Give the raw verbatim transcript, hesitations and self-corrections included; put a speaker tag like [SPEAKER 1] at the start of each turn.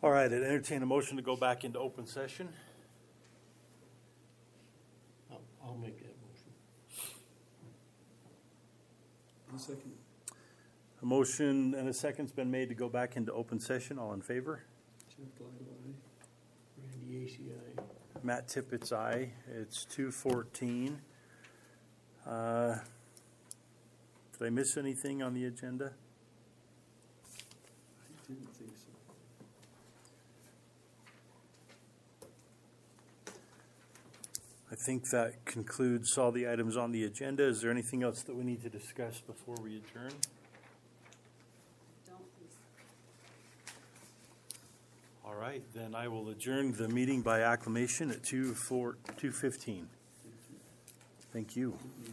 [SPEAKER 1] All right, I'd entertain a motion to go back into open session.
[SPEAKER 2] I'll, I'll make that motion.
[SPEAKER 3] One second.
[SPEAKER 1] A motion and a second's been made to go back into open session. All in favor?
[SPEAKER 3] Jeff Gladwell, aye.
[SPEAKER 2] Randy Ace, aye.
[SPEAKER 1] Matt Tippett's aye. It's two fourteen. Uh, did I miss anything on the agenda?
[SPEAKER 3] I didn't think so.
[SPEAKER 1] I think that concludes all the items on the agenda. Is there anything else that we need to discuss before we adjourn?
[SPEAKER 4] Don't please.
[SPEAKER 1] All right, then I will adjourn the meeting by acclamation at two four two fifteen. Thank you.